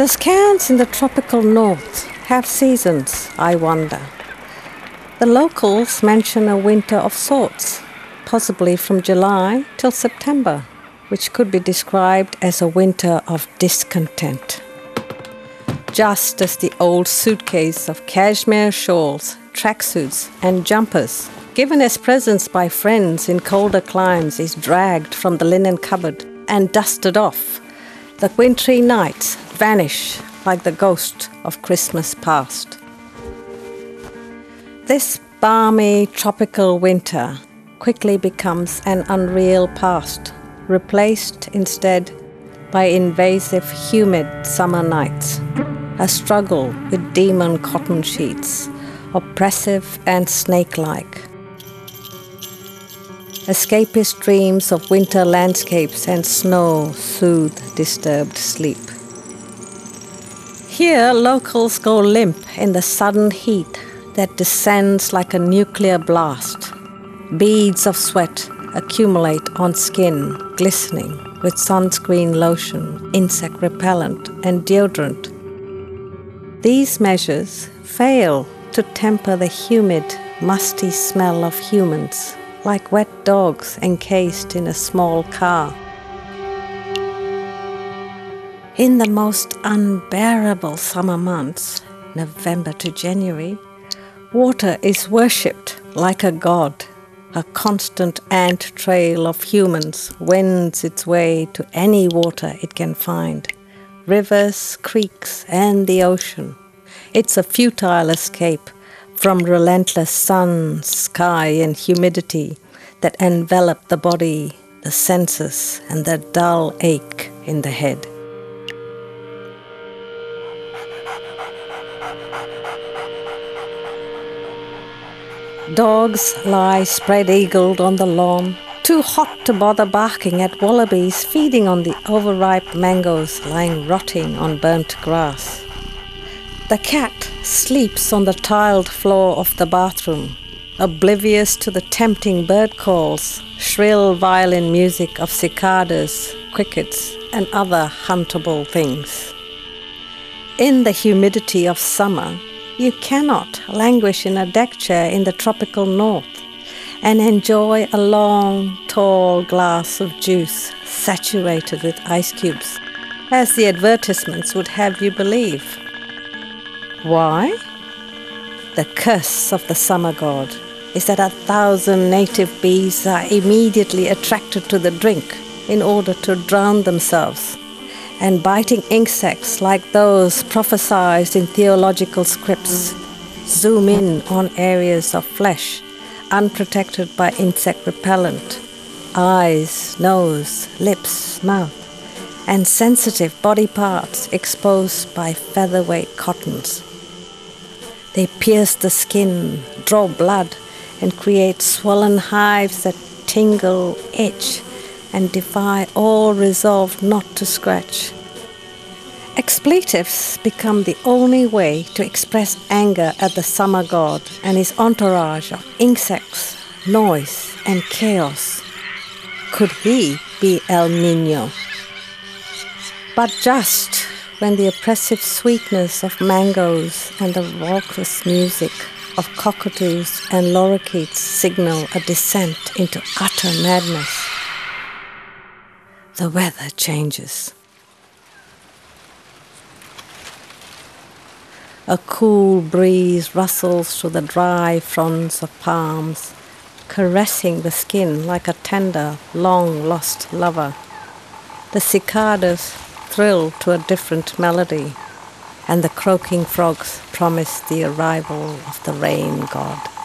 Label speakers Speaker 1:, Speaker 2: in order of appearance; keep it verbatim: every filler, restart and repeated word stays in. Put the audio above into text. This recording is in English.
Speaker 1: Does Cairns in the tropical north have seasons, I wonder? The locals mention a winter of sorts, possibly from July till September, which could be described as a winter of discontent. Just as the old suitcase of cashmere shawls, tracksuits and jumpers, given as presents by friends in colder climes, is dragged from the linen cupboard and dusted off, the wintry nights vanish like the ghost of Christmas past. This balmy tropical winter quickly becomes an unreal past, replaced instead by invasive humid summer nights, a struggle with demon cotton sheets, oppressive and snake-like. Escapist dreams of winter landscapes and snow soothe disturbed sleep. Here, locals go limp in the sudden heat that descends like a nuclear blast. Beads of sweat accumulate on skin, glistening with sunscreen lotion, insect repellent, and deodorant. These measures fail to temper the humid, musty smell of humans, like wet dogs encased in a small car. In the most unbearable summer months, November to January, water is worshipped like a god. A constant ant trail of humans wends its way to any water it can find. Rivers, creeks, and the ocean. It's a futile escape from relentless sun, sky, and humidity that envelop the body, the senses, and the dull ache in the head. Dogs lie spread-eagled on the lawn, too hot to bother barking at wallabies feeding on the overripe mangoes lying rotting on burnt grass. The cat sleeps on the tiled floor of the bathroom, oblivious to the tempting bird calls, shrill violin music of cicadas, crickets, and other huntable things. In the humidity of summer, you cannot languish in a deck chair in the tropical north and enjoy a long, tall glass of juice saturated with ice cubes, as the advertisements would have you believe. Why? The curse of the summer god is that a thousand native bees are immediately attracted to the drink in order to drown themselves, and biting insects like those prophesied in theological scripts zoom in on areas of flesh unprotected by insect repellent, eyes, nose, lips, mouth, and sensitive body parts exposed by featherweight cottons. They pierce the skin, draw blood, and create swollen hives that tingle, itch, and defy all resolve not to scratch. Expletives become the only way to express anger at the summer god and his entourage of insects, noise, and chaos. Could he be El Niño? But just when the oppressive sweetness of mangoes and the raucous music of cockatoos and lorikeets signal a descent into utter madness, the weather changes. A cool breeze rustles through the dry fronds of palms, caressing the skin like a tender, long-lost lover. The cicadas thrill to a different melody, and the croaking frogs promise the arrival of the rain god.